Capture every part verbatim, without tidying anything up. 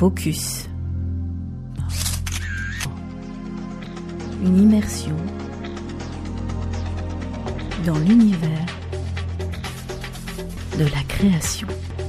Focus. Une immersion dans l'univers de la création.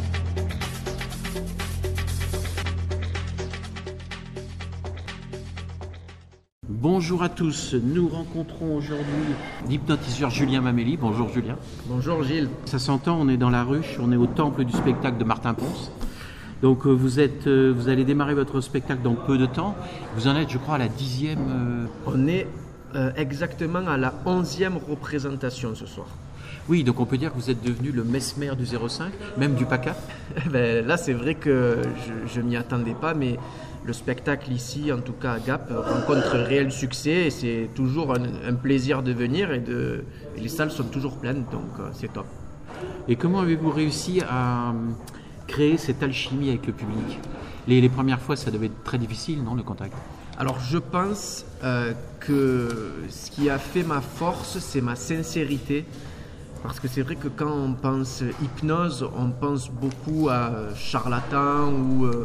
Bonjour à tous, nous rencontrons aujourd'hui l'hypnotiseur Julien Mamelli. Bonjour Julien. Bonjour Gilles. Ça s'entend, on est dans la ruche, on est au temple du spectacle de Martin Pons. Donc vous, êtes, vous allez démarrer votre spectacle dans peu de temps. Vous en êtes, je crois, à la dixième... Euh... On est euh, exactement à la onzième représentation ce soir. Oui, donc on peut dire que vous êtes devenu le Mesmer du zéro cinq, même du PACA. Ben, là, c'est vrai que je ne m'y attendais pas, mais le spectacle ici, en tout cas à Gap, rencontre un réel succès et c'est toujours un, un plaisir de venir et, de, et les salles sont toujours pleines, donc euh, c'est top. Et comment avez-vous réussi à créer cette alchimie avec le public ? les, les premières fois, ça devait être très difficile, non, le contact ? Alors je pense euh, que ce qui a fait ma force, c'est ma sincérité. Parce que c'est vrai que quand on pense hypnose, on pense beaucoup à charlatan ou euh,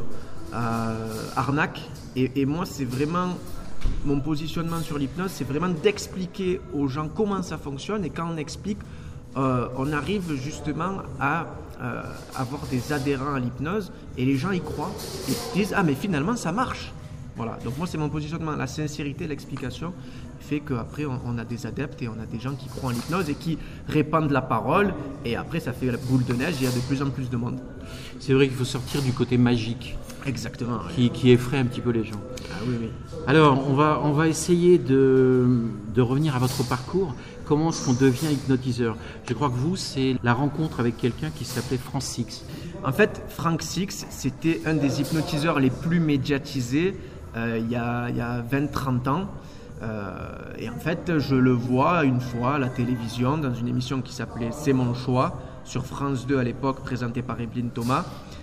à arnaque. Et, et moi, c'est vraiment mon positionnement sur l'hypnose, c'est vraiment d'expliquer aux gens comment ça fonctionne. Et quand on explique, euh, on arrive justement à euh, avoir des adhérents à l'hypnose et les gens y croient et disent « Ah, mais finalement, ça marche !» Voilà, donc moi c'est mon positionnement, la sincérité, l'explication fait qu'après on, on a des adeptes et on a des gens qui croient en l'hypnose et qui répandent la parole et après ça fait la boule de neige, il y a de plus en plus de monde. C'est vrai qu'il faut sortir du côté magique. Exactement. Qui, Oui. qui effraie un petit peu les gens. Ah oui, oui. Alors on va, on va essayer de, de revenir à votre parcours. Comment est-ce qu'on devient hypnotiseur ? Je crois que vous, c'est la rencontre avec quelqu'un qui s'appelait Frank Six. En fait, Frank Six, c'était un des hypnotiseurs les plus médiatisés Euh, il y a, y a vingt à trente ans. Euh, et en fait, je le vois une fois à la télévision dans une émission qui s'appelait C'est mon choix, sur France deux à l'époque, présentée par Evelyne Thomas.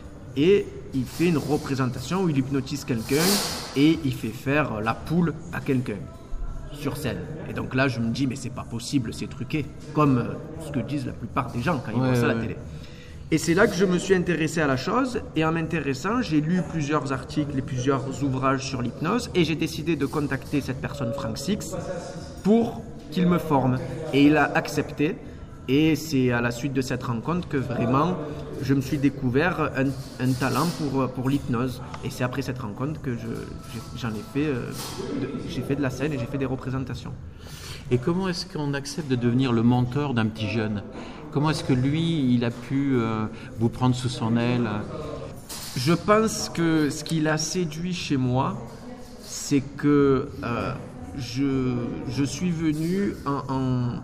Et il fait une représentation où il hypnotise quelqu'un et il fait faire la poule à quelqu'un sur scène. Et donc là, je me dis, mais c'est pas possible, c'est truqué. Comme euh, ce que disent la plupart des gens quand ils ouais, voient ça à ouais. la télé. Et c'est là que je me suis intéressé à la chose et en m'intéressant, j'ai lu plusieurs articles et plusieurs ouvrages sur l'hypnose et j'ai décidé de contacter cette personne, Frank Six, pour qu'il me forme. Et il a accepté et c'est à la suite de cette rencontre que vraiment je me suis découvert un, un talent pour, pour l'hypnose. Et c'est après cette rencontre que je, j'en ai fait, euh, de, j'ai fait de la scène et j'ai fait des représentations. Et comment est-ce qu'on accepte de devenir le mentor d'un petit jeune ? Comment est-ce que lui, il a pu euh, vous prendre sous son aile ? Je pense que ce qui l'a séduit chez moi, c'est que euh, je, je suis venu en, en,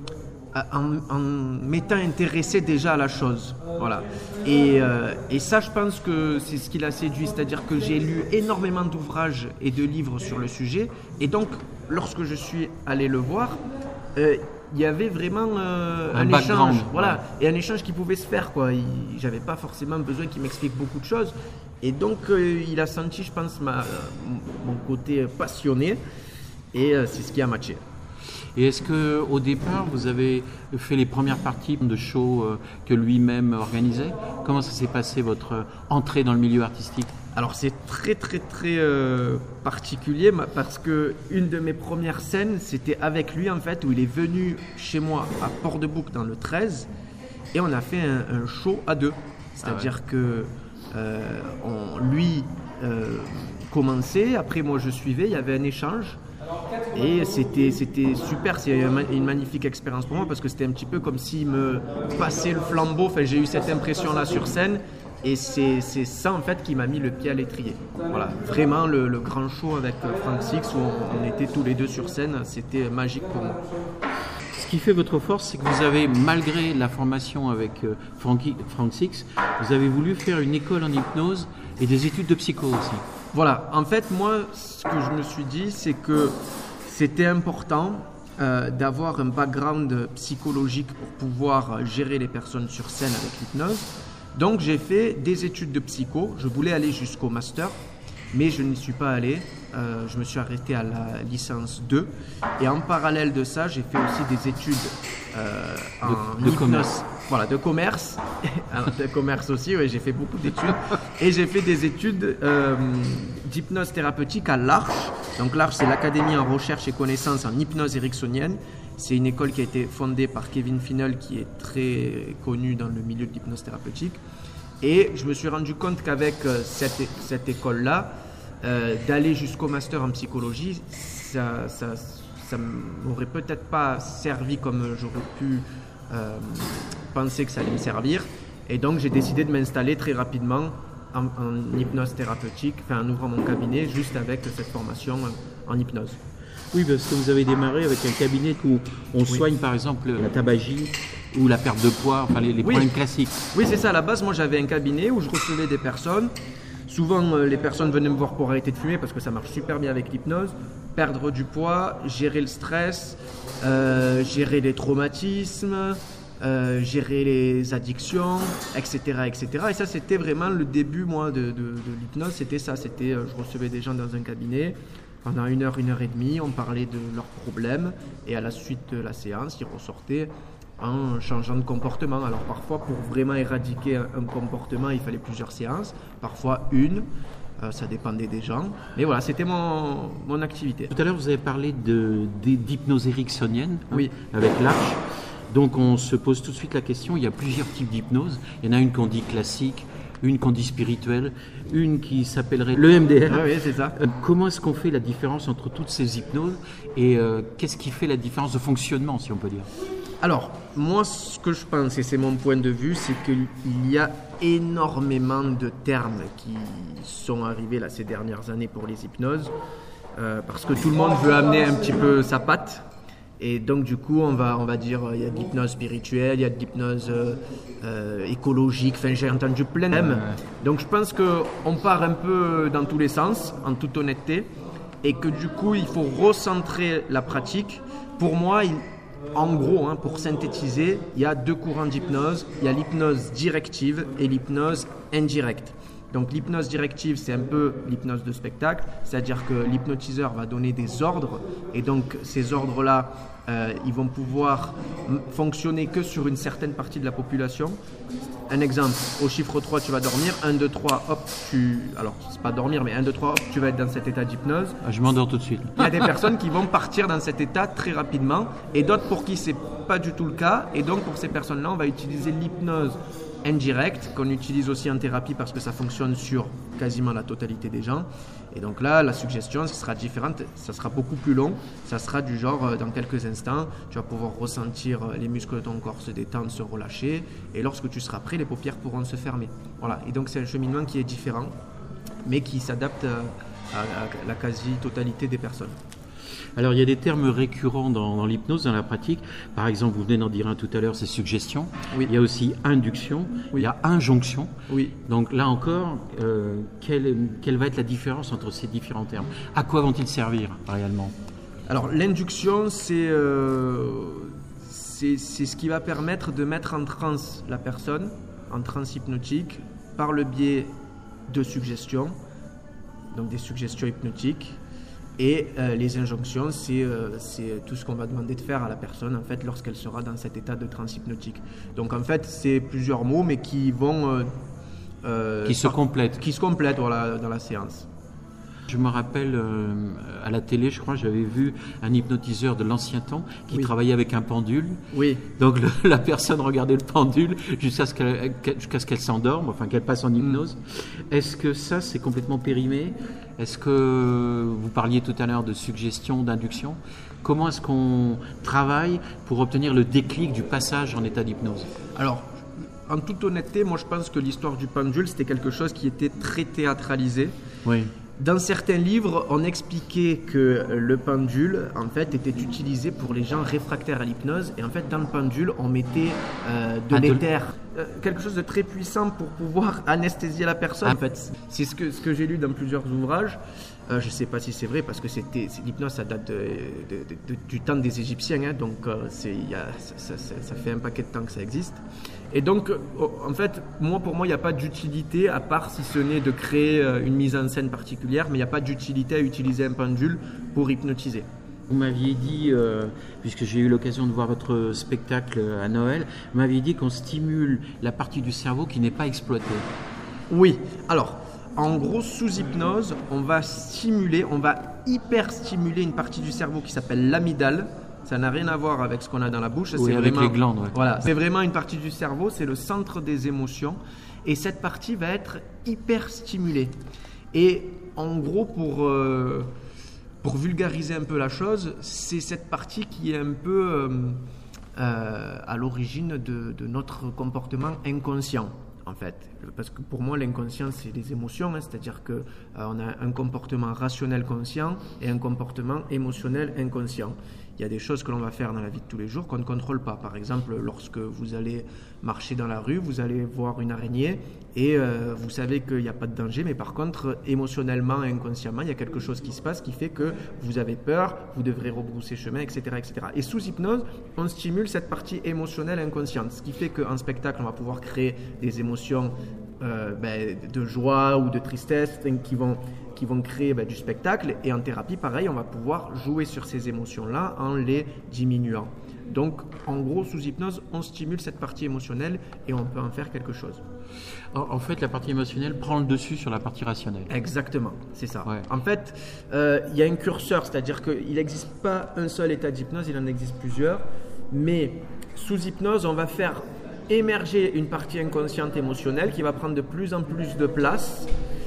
en, en m'étant intéressé déjà à la chose. Voilà. Et, euh, et ça, je pense que c'est ce qui l'a séduit. C'est-à-dire que j'ai lu énormément d'ouvrages et de livres sur le sujet. Et donc, lorsque je suis allé le voir, euh, il y avait vraiment euh, un, un échange, voilà, ouais. Et un échange qui pouvait se faire, quoi. Il, j'avais pas forcément besoin qu'il m'explique beaucoup de choses, et donc euh, il a senti, je pense, ma, mon côté passionné, et euh, c'est ce qui a matché. Et est-ce que au départ vous avez fait les premières parties de shows euh, que lui-même organisait ? Comment ça s'est passé votre entrée dans le milieu artistique ? Alors c'est très très très euh, particulier parce que une de mes premières scènes, c'était avec lui en fait, où il est venu chez moi à Port-de-Bouc dans le treize et on a fait un, un show à deux. C'est-à-dire ah ouais. que euh, on, lui euh, commençait, après moi je suivais, il y avait un échange. Et c'était, c'était super, c'est une magnifique expérience pour moi parce que c'était un petit peu comme s'il me passait le flambeau. Enfin, j'ai eu cette impression-là sur scène et c'est, c'est ça en fait qui m'a mis le pied à l'étrier. Voilà, vraiment le, le grand show avec Frank Six où on, on était tous les deux sur scène, c'était magique pour moi. Ce qui fait votre force, c'est que vous avez, malgré la formation avec Frank, Frank Six, vous avez voulu faire une école en hypnose et des études de psycho aussi. Voilà, en fait, moi, ce que je me suis dit, c'est que c'était important euh, d'avoir un background psychologique pour pouvoir gérer les personnes sur scène avec l'hypnose. Donc, j'ai fait des études de psycho. Je voulais aller jusqu'au master, mais je n'y suis pas allé. Euh, je me suis arrêté à la licence deux. Et en parallèle de ça, j'ai fait aussi des études euh, en de, de hypnose. voilà, de commerce, alors, de commerce aussi, oui, j'ai fait beaucoup d'études, et j'ai fait des études euh, d'hypnose thérapeutique à l'Arche. Donc l'Arche, c'est l'Académie en recherche et connaissances en hypnose ericksonienne. C'est une école qui a été fondée par Kevin Finnell, qui est très connu dans le milieu de l'hypnose thérapeutique. Et je me suis rendu compte qu'avec euh, cette, cette école-là, euh, d'aller jusqu'au master en psychologie, ça, ça, ça m'aurait peut-être pas servi comme j'aurais pu euh, penser que ça allait me servir. Et donc j'ai décidé de m'installer très rapidement en, en hypnose thérapeutique, enfin en ouvrant mon cabinet juste avec cette formation en, en hypnose. Oui, parce que vous avez démarré avec un cabinet où on oui. soigne par exemple la tabagie ou la perte de poids, enfin les, les oui. problèmes classiques. Oui, c'est ça. À la base, moi j'avais un cabinet où je recevais des personnes. Souvent, euh, les personnes venaient me voir pour arrêter de fumer parce que ça marche super bien avec l'hypnose. Perdre du poids, gérer le stress, euh, gérer les traumatismes, euh, gérer les addictions, et cetera, et cetera. Et ça, c'était vraiment le début, moi, de, de, de l'hypnose. C'était ça. C'était, euh, je recevais des gens dans un cabinet. Pendant une heure, une heure et demie, on parlait de leurs problèmes et à la suite de la séance, ils ressortaient en changeant de comportement. Alors parfois, pour vraiment éradiquer un, un comportement, il fallait plusieurs séances, parfois une, euh, ça dépendait des gens. Mais voilà, c'était mon, mon activité. Tout à l'heure, vous avez parlé de, d'hypnose ericksonienne, hein, oui. avec l'Arche. Donc on se pose tout de suite la question, il y a plusieurs types d'hypnose. Il y en a une qu'on dit classique, une qu'on dit spirituelle, une qui s'appellerait l'E M D R. Ah oui, c'est ça. Euh, comment est-ce qu'on fait la différence entre toutes ces hypnoses et euh, qu'est-ce qui fait la différence de fonctionnement, si on peut dire ? Alors, moi, ce que je pense, et c'est mon point de vue, c'est qu'il y a énormément de termes qui sont arrivés là, ces dernières années pour les hypnoses, euh, parce que tout le monde veut amener un petit peu sa patte. Et donc du coup, on va, on va dire, il y a de l'hypnose spirituelle, il y a de l'hypnose euh, euh, écologique, enfin j'ai entendu plein de thèmes. Donc je pense qu'on part un peu dans tous les sens, en toute honnêteté, et que du coup, il faut recentrer la pratique. Pour moi, il, en gros, hein, pour synthétiser, il y a deux courants d'hypnose. Il y a l'hypnose directive et l'hypnose indirecte. Donc l'hypnose directive, c'est un peu l'hypnose de spectacle, c'est-à-dire que l'hypnotiseur va donner des ordres et donc ces ordres-là, euh, ils vont pouvoir m- fonctionner que sur une certaine partie de la population. Un exemple, au chiffre trois, tu vas dormir, un, deux, trois, hop, tu... Alors, c'est pas dormir, mais un, deux, trois, hop, tu vas être dans cet état d'hypnose. Ah, je m'endors tout de suite. Il y a des personnes qui vont partir dans cet état très rapidement et d'autres pour qui c'est pas du tout le cas. Et donc, pour ces personnes-là, on va utiliser l'hypnose indirecte, qu'on utilise aussi en thérapie parce que ça fonctionne sur quasiment la totalité des gens. Et donc là, la suggestion ça sera différente, ça sera beaucoup plus long, ça sera du genre, euh, dans quelques instants, tu vas pouvoir ressentir euh, les muscles de ton corps se détendre, se relâcher, et lorsque tu seras prêt, les paupières pourront se fermer. Voilà, et donc c'est un cheminement qui est différent, mais qui s'adapte euh, à, à la quasi-totalité des personnes. Alors il y a des termes récurrents dans, dans l'hypnose, dans la pratique. Par exemple, vous venez d'en dire un tout à l'heure, c'est suggestion. Oui. Il y a aussi induction, oui. Il y a injonction. Oui. Donc là encore, euh, quelle, quelle va être la différence entre ces différents termes ? À quoi vont-ils servir réellement ? Alors l'induction, c'est, euh, c'est, c'est ce qui va permettre de mettre en transe la personne, en transe hypnotique, par le biais de suggestions, donc des suggestions hypnotiques. Et euh, les injonctions, c'est, euh, c'est tout ce qu'on va demander de faire à la personne en fait, lorsqu'elle sera dans cet état de transe hypnotique. Donc en fait, c'est plusieurs mots, mais qui vont... Euh, euh, qui se par, complètent. Qui se complètent voilà, dans la séance. Je me rappelle, euh, à la télé, je crois, j'avais vu un hypnotiseur de l'ancien temps qui oui. travaillait avec un pendule. Oui. Donc le, la personne regardait le pendule jusqu'à ce qu'elle, jusqu'à ce qu'elle s'endorme, enfin qu'elle passe en hypnose. Mmh. Est-ce que ça, c'est complètement périmé ? Est-ce que vous parliez tout à l'heure de suggestion, d'induction ? Comment est-ce qu'on travaille pour obtenir le déclic du passage en état d'hypnose ? Alors, en toute honnêteté, moi je pense que l'histoire du pendule, c'était quelque chose qui était très théâtralisé. Oui. Dans certains livres, on expliquait que le pendule, en fait, était utilisé pour les gens réfractaires à l'hypnose. Et en fait, dans le pendule, on mettait euh, de ah, l'éther, de... Euh, quelque chose de très puissant pour pouvoir anesthésier la personne. Ah. En fait, c'est ce que, ce que j'ai lu dans plusieurs ouvrages. Euh, je ne sais pas si c'est vrai parce que c'était, c'est, l'hypnose, ça date de, de, de, de, du temps des Égyptiens. Hein, donc, euh, c'est, y a, ça, ça, ça fait un paquet de temps que ça existe. Et donc, en fait, moi, pour moi, il n'y a pas d'utilité, à part si ce n'est de créer une mise en scène particulière, mais il n'y a pas d'utilité à utiliser un pendule pour hypnotiser. Vous m'aviez dit, euh, puisque j'ai eu l'occasion de voir votre spectacle à Noël, vous m'aviez dit qu'on stimule la partie du cerveau qui n'est pas exploitée. Oui, alors, en gros, sous hypnose, on va stimuler, on va hyper stimuler une partie du cerveau qui s'appelle l'amygdale. Ça n'a rien à voir avec ce qu'on a dans la bouche. Oui, c'est avec vraiment, les glandes. Ouais. Voilà, c'est vraiment une partie du cerveau, c'est le centre des émotions. Et cette partie va être hyper stimulée. Et en gros, pour, euh, pour vulgariser un peu la chose, c'est cette partie qui est un peu euh, euh, à l'origine de, de notre comportement inconscient. En fait, parce que pour moi l'inconscient c'est les émotions, hein, c'est-à-dire que euh, on a un comportement rationnel conscient et un comportement émotionnel inconscient. Il y a des choses que l'on va faire dans la vie de tous les jours qu'on ne contrôle pas. Par exemple, lorsque vous allez marcher dans la rue, vous allez voir une araignée et euh, vous savez qu'il n'y a pas de danger, mais par contre, émotionnellement et inconsciemment, il y a quelque chose qui se passe qui fait que vous avez peur, vous devrez rebrousser chemin, et cetera, et cetera. Et sous hypnose, on stimule cette partie émotionnelle inconsciente, ce qui fait qu'en spectacle, on va pouvoir créer des émotions euh, ben, de joie ou de tristesse qui vont qui vont créer ben, du spectacle, et en thérapie pareil on va pouvoir jouer sur ces émotions là en les diminuant. Donc en gros sous hypnose on stimule cette partie émotionnelle et on peut en faire quelque chose. En fait la partie émotionnelle prend le dessus sur la partie rationnelle. Exactement, c'est ça. Ouais. En fait il euh, y a un curseur, c'est-à-dire qu'il n'existe pas un seul état d'hypnose, il en existe plusieurs, mais sous hypnose on va faire émerger une partie inconsciente émotionnelle qui va prendre de plus en plus de place.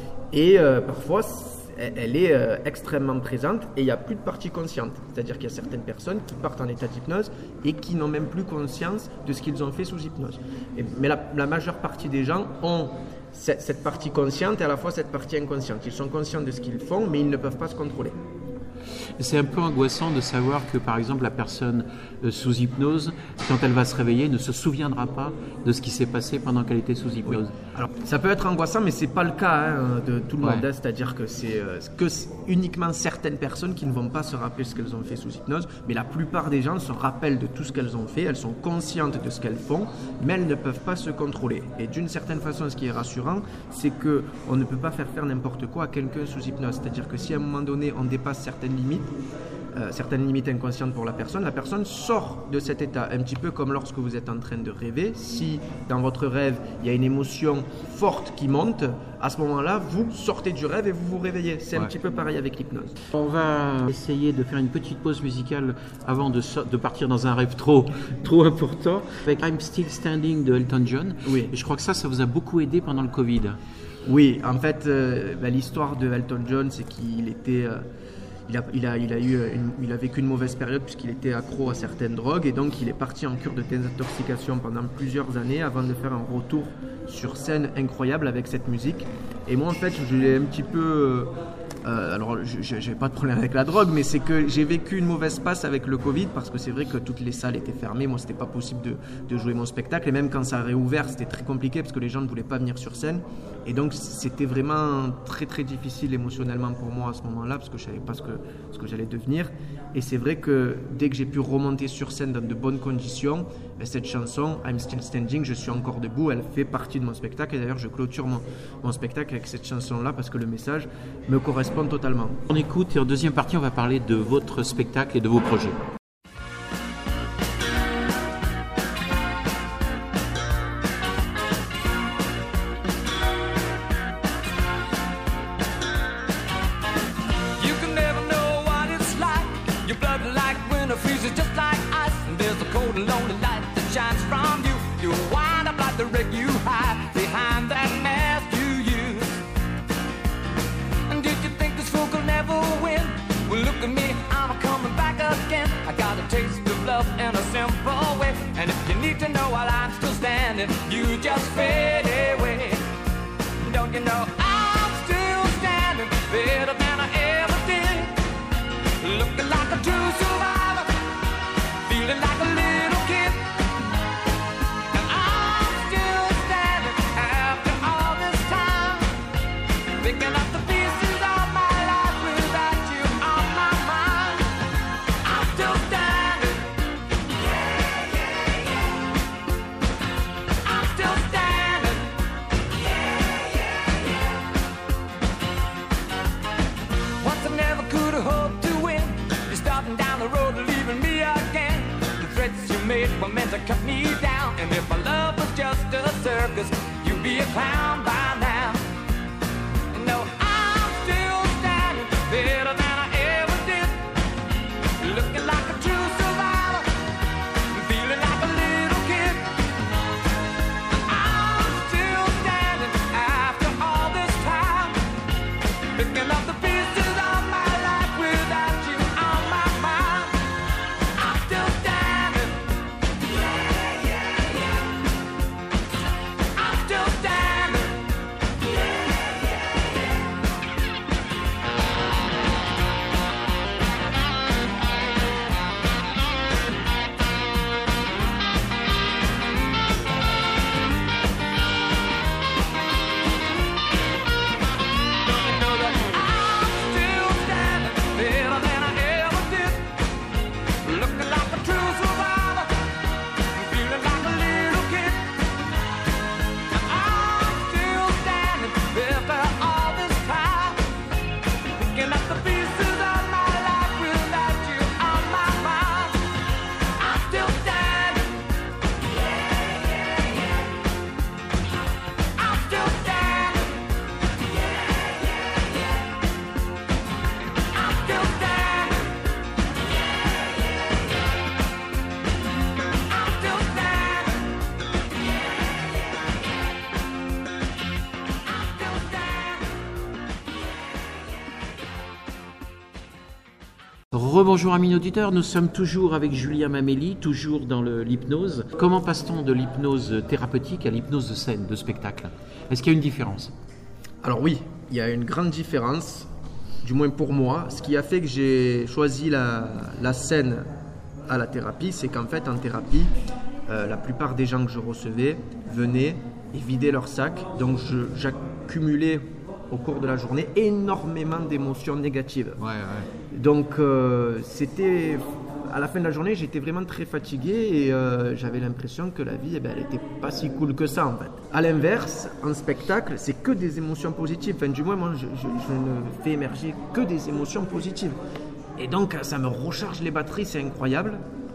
Et euh, parfois, elle est euh, extrêmement présente et il n'y a plus de partie consciente. C'est-à-dire qu'il y a certaines personnes qui partent en état d'hypnose et qui n'ont même plus conscience de ce qu'ils ont fait sous hypnose. Et, mais la, la majeure partie des gens ont cette, cette partie consciente et à la fois cette partie inconsciente. Ils sont conscients de ce qu'ils font, mais ils ne peuvent pas se contrôler. C'est un peu angoissant de savoir que, par exemple, la personne euh, sous hypnose, quand elle va se réveiller, ne se souviendra pas de ce qui s'est passé pendant qu'elle était sous hypnose. Oui. Alors, ça peut être angoissant, mais c'est pas le cas hein, de tout le ouais. monde. Hein. C'est-à-dire que c'est euh, que c'est uniquement certaines personnes qui ne vont pas se rappeler ce qu'elles ont fait sous hypnose, mais la plupart des gens se rappellent de tout ce qu'elles ont fait, elles sont conscientes de ce qu'elles font, mais elles ne peuvent pas se contrôler. Et d'une certaine façon, ce qui est rassurant, c'est que on ne peut pas faire faire n'importe quoi à quelqu'un sous hypnose. C'est-à-dire que si à un moment donné, on dépasse certaines limites, Euh, certaines limites inconscientes pour la personne, la personne sort de cet état, un petit peu comme lorsque vous êtes en train de rêver. Si dans votre rêve il y a une émotion forte qui monte, à ce moment-là vous sortez du rêve et vous vous réveillez. C'est ouais. un petit peu pareil avec l'hypnose. On va essayer de faire une petite pause musicale avant de, so- de partir dans un rêve trop, trop important avec I'm Still Standing de Elton John. Oui. Et je crois que ça, ça vous a beaucoup aidé pendant le Covid. Oui, en fait euh, bah, l'histoire de Elton John, c'est qu'il était euh, Il a, il, a, il, a eu une, il a vécu une mauvaise période puisqu'il était accro à certaines drogues et donc il est parti en cure de désintoxication pendant plusieurs années avant de faire un retour sur scène incroyable avec cette musique. Et moi en fait je l'ai un petit peu... Euh, alors je n'ai pas de problème avec la drogue, mais c'est que j'ai vécu une mauvaise passe avec le Covid parce que c'est vrai que toutes les salles étaient fermées, moi c'était pas possible de, de jouer mon spectacle et même quand ça a réouvert c'était très compliqué parce que les gens ne voulaient pas venir sur scène et donc c'était vraiment très très difficile émotionnellement pour moi à ce moment-là parce que je savais pas ce que, ce que j'allais devenir. Et c'est vrai que dès que j'ai pu remonter sur scène dans de bonnes conditions, cette chanson I'm Still Standing, je suis encore debout, elle fait partie de mon spectacle et d'ailleurs je clôture mon, mon spectacle avec cette chanson-là parce que le message me correspond totalement. On écoute et en deuxième partie on va parler de votre spectacle et de vos projets. You just fade away. Don't you know I'm still standing better than I ever did? Looking like a true survivor, feeling like a little kid. And I'm still standing after all this time, picking up the pieces of my life without you on my mind. I'm still standing. Yeah, yeah, yeah. I'm still standing. Yeah, yeah, yeah. circus, you'd be a clown by now. No, I'm still standing better than I ever did, looking like a true survivor, feeling like a little kid. I'm still standing after all this time, picking up the pieces of my life without you on my mind. I'm still standing. Yeah, yeah, yeah. I'm still standing. Yeah, yeah, yeah. Don't you know that I'm still standing better than I ever did, looking like a true survivor, feeling like a little kid. I'm still standing after all this time, picking up the pieces of my life without you on my mind. I'm still standing. Yeah, yeah, yeah. I'm still standing. Yeah, yeah, yeah. I'm still standing. Yeah, yeah, yeah. I'm still standing. Rebonjour amis auditeurs, nous sommes toujours avec Julien Mamelli, toujours dans le- l'hypnose. Comment passe-t-on de l'hypnose thérapeutique à l'hypnose de scène, de spectacle? Est-ce qu'il y a une différence? Alors oui, il y a une grande différence, du moins pour moi. Ce qui a fait que j'ai choisi la, la scène à la thérapie, c'est qu'en fait en thérapie, euh, la plupart des gens que je recevais venaient et vidaient leur sac. Donc je- j'accumulais au cours de la journée énormément d'émotions négatives. Ouais, ouais. Donc euh, c'était à la fin de la journée, j'étais vraiment très fatigué et euh, j'avais l'impression que la vie, eh ben, elle était pas si cool que ça en fait. À l'inverse, en spectacle, c'est que des émotions positives. Enfin, du moins, moi, je, je- je ne fais émerger que des émotions positives. Et donc, ça me recharge les batteries, c'est incroyable.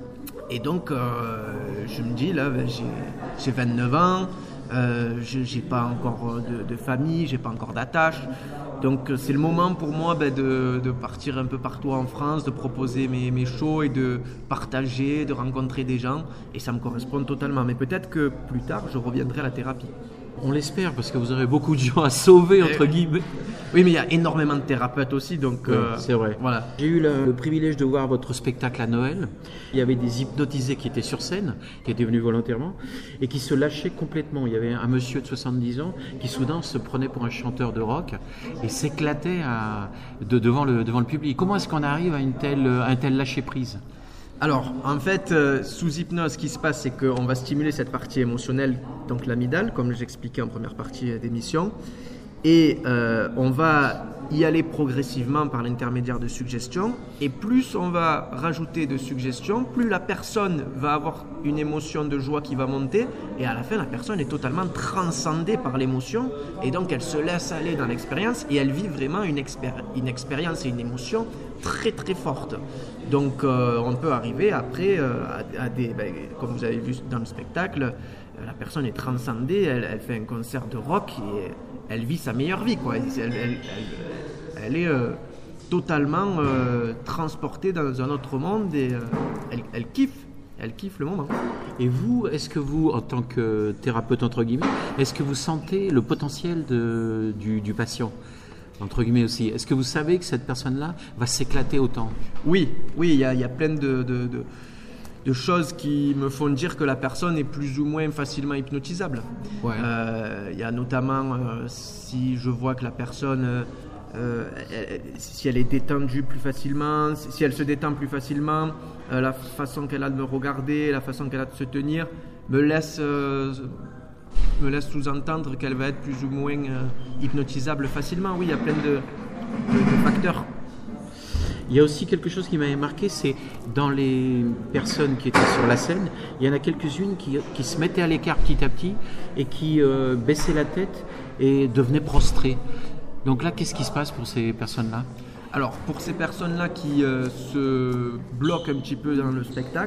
Et donc, euh, je me dis, là, ben, j'ai, j'ai vingt-neuf ans, euh, je n'ai pas encore de, de famille, j'ai pas encore d'attache. Donc, c'est le moment pour moi ben, de, de partir un peu partout en France, de proposer mes, mes shows et de partager, de rencontrer des gens. Et ça me correspond totalement. Mais peut-être que plus tard, je reviendrai à la thérapie. On l'espère parce que vous aurez beaucoup de gens à sauver, entre Eh, guillemets. Oui, mais il y a énormément de thérapeutes aussi, donc Ouais, euh, c'est vrai. Voilà. J'ai eu le, le privilège de voir votre spectacle à Noël. Il y avait des hypnotisés qui étaient sur scène, qui étaient venus volontairement, et qui se lâchaient complètement. Il y avait un monsieur de soixante-dix ans qui soudain se prenait pour un chanteur de rock et s'éclatait à- de, devant, le, devant le public. Comment est-ce qu'on arrive à, une telle, à un tel lâcher-prise? Alors, en fait, euh, sous hypnose, ce qui se passe, c'est qu'on va stimuler cette partie émotionnelle, donc l'amygdale, comme j'expliquais en première partie euh, d'émission, et euh, on va y aller progressivement par l'intermédiaire de suggestions, et plus on va rajouter de suggestions, plus la personne va avoir une émotion de joie qui va monter, et à la fin, la personne est totalement transcendée par l'émotion, et donc elle se laisse aller dans l'expérience, et elle vit vraiment une, expéri- une expérience et une émotion très très forte. Donc euh, on peut arriver après euh, à, à des, ben, comme vous avez vu dans le spectacle, euh, la personne est transcendée, elle, elle fait un concert de rock et elle vit sa meilleure vie, quoi. Elle, elle- elle- elle- elle est euh, totalement euh, transportée dans un autre monde et euh, elle, elle kiffe, elle kiffe le moment. Et vous, est-ce que vous, en tant que thérapeute, entre guillemets, est-ce que vous sentez le potentiel de, du, du patient, entre guillemets aussi? Est-ce que vous savez que cette personne-là va s'éclater autant? Oui, oui, il y a, il y a plein de, de, de- de choses qui me font dire que la personne est plus ou moins facilement hypnotisable. Ouais. Euh, Il y a notamment, euh, si je vois que la personne, euh, euh, elle- si elle est détendue plus facilement, si si elle se détend plus facilement, euh, la façon qu'elle a de me regarder, la façon qu'elle a de se tenir, me laisse... euh, me laisse sous-entendre qu'elle va être plus ou moins euh, hypnotisable facilement. Oui, il y a plein de, de- de facteurs. Il y a aussi quelque chose qui m'avait marqué, c'est dans les personnes qui étaient sur la scène, il y en a quelques-unes qui, qui se mettaient à l'écart petit à petit et qui euh, baissaient la tête et devenaient prostrées. Donc là, qu'est-ce qui se passe pour ces personnes-là? Alors, pour ces personnes-là qui euh, se bloquent un petit peu dans le spectacle,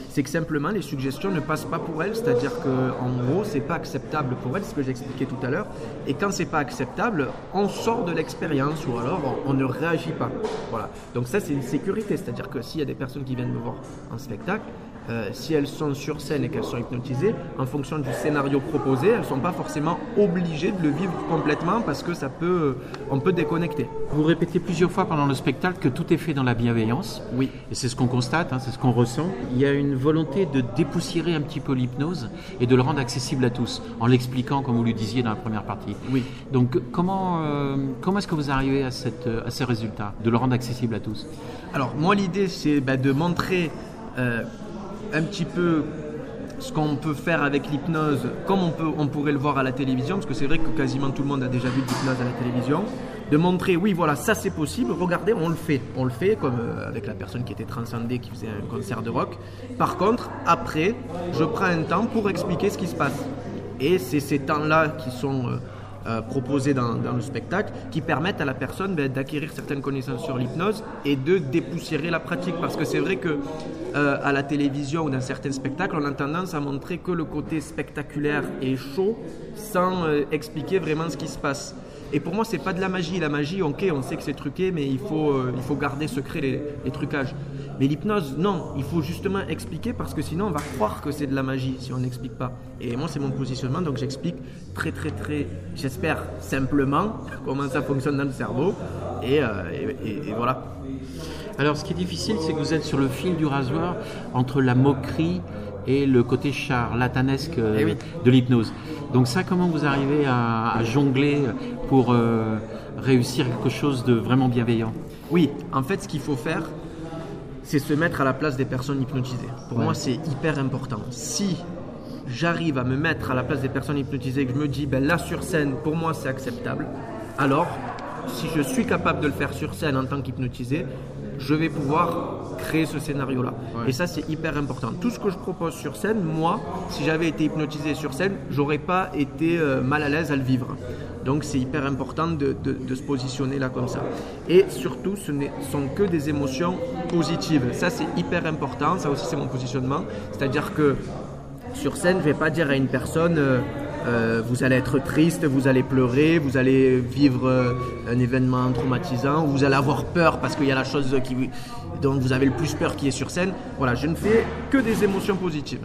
c'est que simplement les suggestions ne passent pas pour elle, c'est-à-dire qu'en gros, c'est pas acceptable pour elle, c'est ce que j'expliquais tout à l'heure, et quand c'est pas acceptable, on sort de l'expérience ou alors on, on ne réagit pas. Voilà. Donc ça, c'est une sécurité, c'est-à-dire que s'il y a des personnes qui viennent me voir en spectacle, Euh, si elles sont sur scène et qu'elles sont hypnotisées, en fonction du scénario proposé, elles ne sont pas forcément obligées de le vivre complètement parce que ça peut, on peut déconnecter. Vous répétez plusieurs fois pendant le spectacle que tout est fait dans la bienveillance. Oui. Et c'est ce qu'on constate, hein, c'est ce qu'on ressent. Il y a une volonté de dépoussiérer un petit peu l'hypnose et de le rendre accessible à tous, en l'expliquant, comme vous le disiez dans la première partie. Oui. Donc comment, euh, comment est-ce que vous arrivez à, cette, à ces résultats, de le rendre accessible à tous? Alors moi, l'idée, c'est bah, de montrer euh, un petit peu ce qu'on peut faire avec l'hypnose, comme on, peut, on pourrait le voir à la télévision, parce que c'est vrai que quasiment tout le monde a déjà vu de l'hypnose à la télévision, de montrer, oui, voilà, ça c'est possible, regardez, on le fait. On le fait, comme euh, avec la personne qui était transcendée, qui faisait un concert de rock. Par contre, après, je prends un temps pour expliquer ce qui se passe. Et c'est ces temps-là qui sont... Euh, Euh, proposés dans, dans le spectacle, qui permettent à la personne ben, d'acquérir certaines connaissances sur l'hypnose et de dépoussiérer la pratique, parce que c'est vrai que euh, à la télévision ou dans certains spectacles, on a tendance à montrer que le côté spectaculaire et chaud sans euh, expliquer vraiment ce qui se passe. Et pour moi, c'est pas de la magie. La magie, ok, on sait que c'est truqué, mais il faut, euh, il faut garder secret les, les trucages. Mais l'hypnose, non, il faut justement expliquer parce que sinon on va croire que c'est de la magie si on n'explique pas. Et moi, c'est mon positionnement, donc j'explique très, très, très, j'espère simplement comment ça fonctionne dans le cerveau. Et, euh, et, et, et voilà. Alors, ce qui est difficile, c'est que vous êtes sur le fil du rasoir entre la moquerie et le côté charlatanesque euh, Eh oui. de l'hypnose. Donc ça, comment vous arrivez à, à jongler pour euh, réussir quelque chose de vraiment bienveillant? Oui, en fait, ce qu'il faut faire, c'est se mettre à la place des personnes hypnotisées. Pour Ouais. moi, c'est hyper important. Si j'arrive à me mettre à la place des personnes hypnotisées et que je me dis, ben là, sur scène, pour moi, c'est acceptable, alors, si je suis capable de le faire sur scène en tant qu'hypnotisé, je vais pouvoir créer ce scénario-là. Ouais. Et ça, c'est hyper important. Tout ce que je propose sur scène, moi, si j'avais été hypnotisé sur scène, j'aurais pas été euh, mal à l'aise à le vivre. Donc, c'est hyper important de, de, de se positionner là comme ça. Et surtout, ce ne sont que des émotions positives. Ça, c'est hyper important. Ça aussi, c'est mon positionnement. C'est-à-dire que sur scène, je ne vais pas dire à une personne euh, euh, vous allez être triste, vous allez pleurer, vous allez vivre euh, un événement traumatisant, ou vous allez avoir peur parce qu'il y a la chose qui, dont vous avez le plus peur qui est sur scène. Voilà, je ne fais que des émotions positives.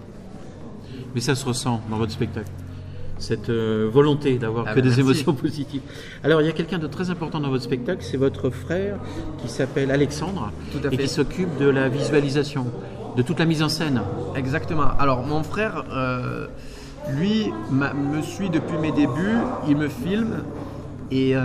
Mais ça se ressent dans votre spectacle, cette euh, volonté d'avoir Ah que ben des merci. émotions positives. Alors, il y a quelqu'un de très important dans votre spectacle, c'est votre frère qui s'appelle Alexandre Tout à et fait. qui s'occupe de la visualisation, de toute la mise en scène. Exactement. Alors, mon frère, euh, lui, m'a- me suit depuis mes débuts, il me filme et euh,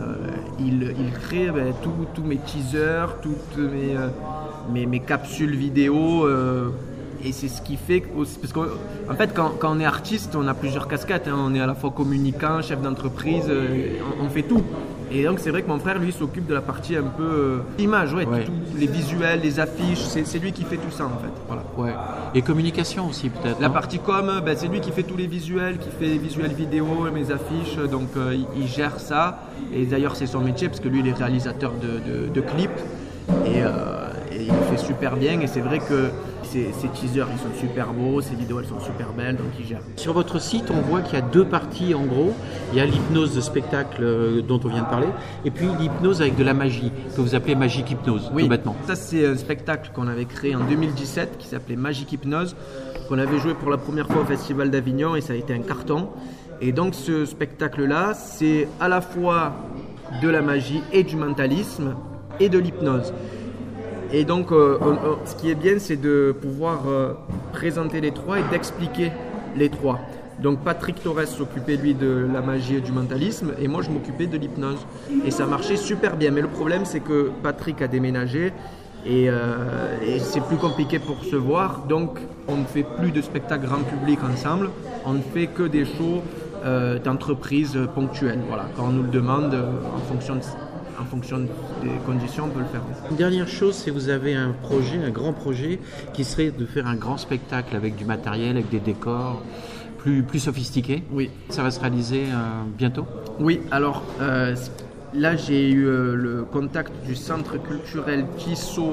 il, il crée ben, tous tous mes teasers, toutes mes, euh, mes, mes capsules vidéo. euh, et c'est ce qui fait que, parce qu'en fait, quand, quand on est artiste, on a plusieurs casquettes. Hein. On est à la fois communicant, chef d'entreprise, euh, on, on fait tout. Et donc, c'est vrai que mon frère, lui, s'occupe de la partie un peu euh, image, ouais, Ouais. tout- les visuels, les affiches. C'est c'est lui qui fait tout ça, en fait. Voilà. Ouais. Et communication aussi, peut-être. La non partie com, ben, c'est lui qui fait tous les visuels, qui fait les visuels vidéo, mes affiches, donc euh, il, il gère ça. Et d'ailleurs, c'est son métier parce que lui, il est réalisateur de, de, de clips et, euh, et il le fait super bien. Et c'est vrai que ses, ses teasers, ils sont super beaux, ses vidéos, elles sont super belles, donc il gère. Sur votre site, on voit qu'il y a deux parties en gros. Il y a l'hypnose de spectacle euh, dont on vient de parler, et puis l'hypnose avec de la magie, que vous appelez Magique Hypnose, tout bêtement. Ça, c'est un spectacle qu'on avait créé en deux mille dix-sept qui s'appelait Magique Hypnose, qu'on avait joué pour la première fois au Festival d'Avignon et ça a été un carton. Et donc, ce spectacle-là, c'est à la fois de la magie et du mentalisme et de l'hypnose. Et donc, euh, on- on- ce qui est bien, c'est de pouvoir euh, présenter les trois et d'expliquer les trois. Donc, Patrick Torres s'occupait, lui, de la magie et du mentalisme, et moi, je m'occupais de l'hypnose. Et ça marchait super bien. Mais le problème, c'est que Patrick a déménagé, et, euh, et c'est plus compliqué pour se voir. Donc, on ne fait plus de spectacles grand public ensemble, on ne fait que des shows euh, d'entreprise ponctuels. Voilà, quand on nous le demande, euh, en fonction de En fonction des conditions, on peut le faire. Une dernière chose, c'est que vous avez un projet, un grand projet, qui serait de faire un grand spectacle avec du matériel, avec des décors plus, plus sophistiqués. Oui. Ça va se réaliser euh, bientôt? Oui, alors euh, là j'ai eu euh, le contact du centre culturel Tissot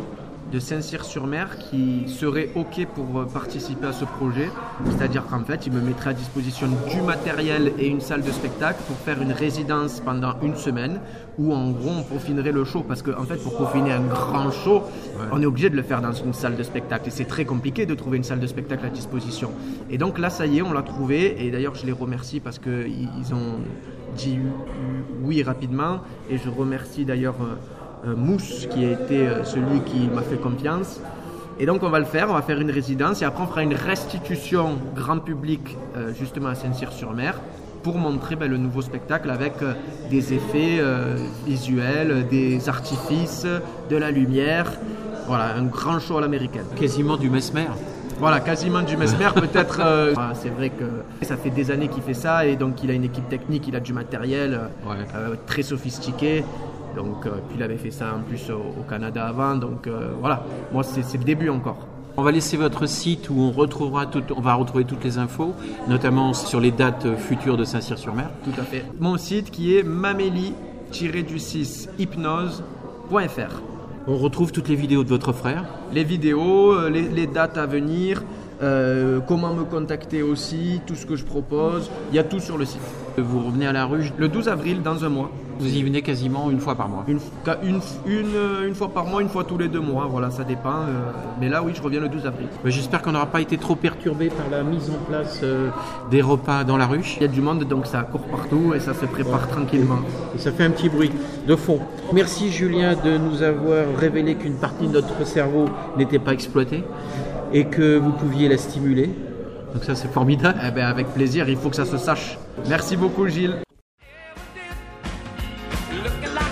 de Saint-Cyr-sur-Mer qui serait OK pour participer à ce projet. C'est-à-dire qu'en fait, il me mettrait à disposition du matériel et une salle de spectacle pour faire une résidence pendant une semaine où en gros on peaufinerait le show. Parce qu'en en fait, pour peaufiner un grand show, ouais. on est obligé de le faire dans une salle de spectacle. Et c'est très compliqué de trouver une salle de spectacle à disposition. Et donc là, ça y est, on l'a trouvé. Et d'ailleurs, je les remercie parce qu'ils ont dit oui rapidement. Et je remercie d'ailleurs... Euh, Mousse qui a été euh, celui qui m'a fait confiance et donc on va le faire, on va faire une résidence et après on fera une restitution grand public euh, justement à Saint-Cyr-sur-Mer pour montrer ben, le nouveau spectacle avec euh, des effets euh, visuels, des artifices, de la lumière, voilà, un grand show à l'américaine. Quasiment du Mesmer. Voilà, quasiment du Mesmer, peut-être. Euh, c'est vrai que ça fait des années qu'il fait ça et donc il a une équipe technique, il a du matériel ouais. euh, très sophistiqué. Donc, euh, puis il avait fait ça en plus au, au Canada avant, donc euh, voilà, moi c'est, c'est le début encore. On va laisser votre site où on retrouvera tout, on va retrouver toutes les infos, notamment sur les dates futures de Saint-Cyr-sur-Mer. Tout à fait. Mon site qui est mamélie tiret du six hypnose point f r. On retrouve toutes les vidéos de votre frère. Les vidéos, les, les dates à venir, euh, comment me contacter aussi, tout ce que je propose, il y a tout sur le site. Vous revenez à la rue le douze avril dans un mois. Vous y venez quasiment une fois par mois. Une, une, une, une fois par mois, une fois tous les deux mois, voilà, ça dépend. Euh, mais là, oui, je reviens le douze avril. Mais j'espère qu'on n'aura pas été trop perturbé par la mise en place euh, des repas dans la rue. Il y a du monde, donc ça court partout et ça se prépare ouais. tranquillement. Et ça fait un petit bruit de fond. Merci Julien de nous avoir révélé qu'une partie de notre cerveau n'était pas exploitée et que vous pouviez la stimuler. Donc ça, c'est formidable. Eh ben, avec plaisir, il faut que ça se sache. Merci beaucoup Gilles. Looking like